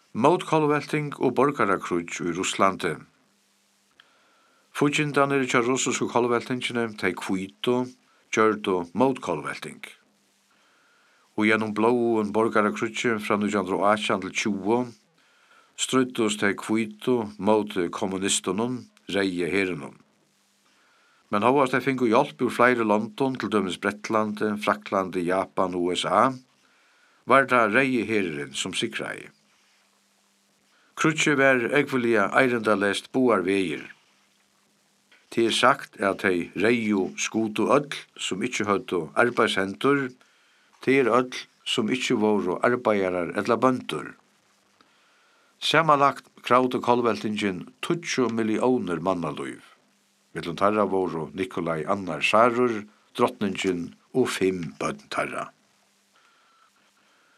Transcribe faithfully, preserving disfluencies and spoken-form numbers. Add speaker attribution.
Speaker 1: Motkolvelting og borgarakrutj i Russlandi. Fujindanir tja russisku kolveltingene tei kvito, gjørdo motkolvelting. Og gjennom blåen borgarakrutje fra nitjan atjan til tjúgu strøytos tei kvito mot kommunistonen, reie herenum. Men hovast tei fingu hjelp ur flere London, til dømes Brettlande, Fraklande, Japan og U S A, var det reie herren som sikrai. Krutje var egvelia eirendalest boar veier. Det er sagt at hei reio skudu öll som ikkje høttu arbeidshentur, det er öll som ikkje voru arbeidarar eller bøndur. Samanlagt kravde kolveltingin tíggju millioner mannaløyv. Mellom tarra voru Nikolai Annar Sarur, drottningin og fimm bønn tarra.